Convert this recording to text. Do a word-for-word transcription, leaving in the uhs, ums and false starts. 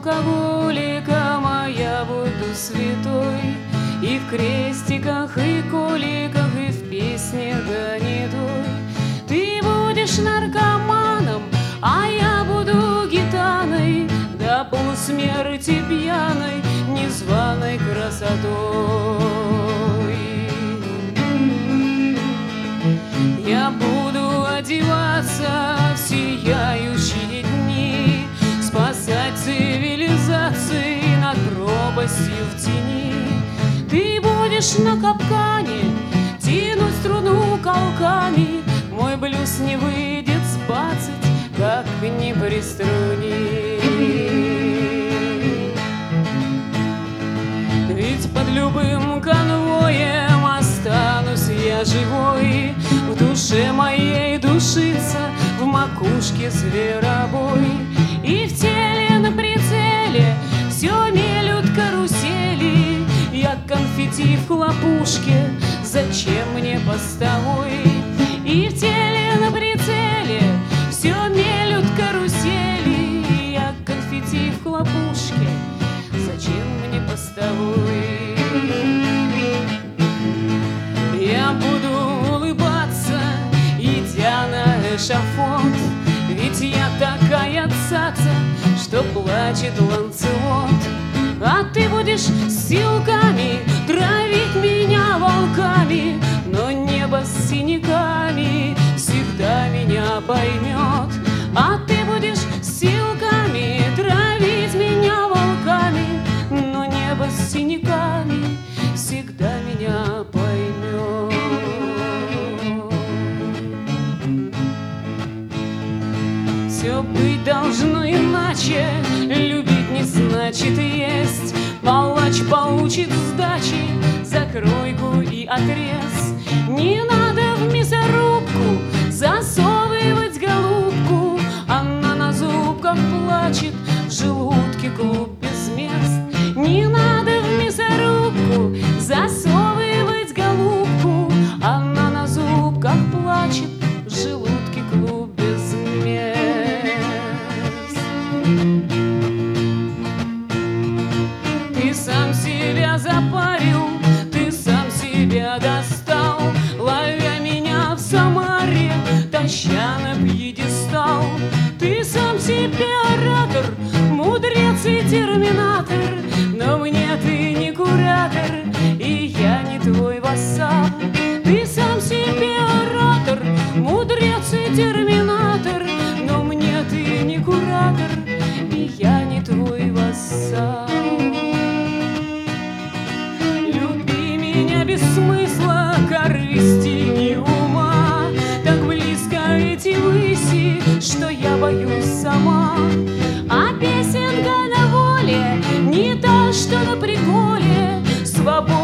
алкоголиком, а я буду святой. И в крестиках, и коликах, и в песне гонятой. Ты будешь наркоманом, а я буду гитаной, до полусмерти пьяной, незваной красотой. Я буду одеваться в сияющие дни, спасать цивилизации над пропастью в тени. Ты будешь на капкане тянуть струну колками, мой блюз не выйдет сбацать, как не приструни. Ведь под любым конвоем останусь я живой, в душе моей душится в макушке зверобой. И в теле на прицеле все мелют карусели, я конфетти в хлопушке, зачем мне постовой? И в теле на прицеле все мелют карусели, я конфетти в хлопушке, зачем мне постовой? Я буду улыбаться, идя на эшафот, ведь я такая цаца, что плачет Ланцелот. А ты будешь силками травить меня волками, но небо с синяками всегда меня поймет. А ты будешь силками травить меня волками, но небо с синяками всегда меня поймет. Все быть должно иначе, любить не значит есть. Палач получит сдачи за кройку и отрез. Не надо в мясорубку засовывать голубку, она на зубках плачет, в желудке клуб без мест. Не надо в мясорубку засовывать голубку, она на зубках плачет, в желудке клуб без мест. Ты сам себя запарил, ты сам себя достал, ловя меня в Самаре, таща на пьедестал. Ты сам себе оратор, мудрец и терминатор, но мне ты не куратор, и я не твой вассал. Ты сам себе оратор, мудрец и терминатор, но мне ты не куратор, и я не твой вассал. Люби меня без смысла, корысти и ума, так близко эти выси, что я боюсь сама. А песенка на воле не та, что на приколе, свобода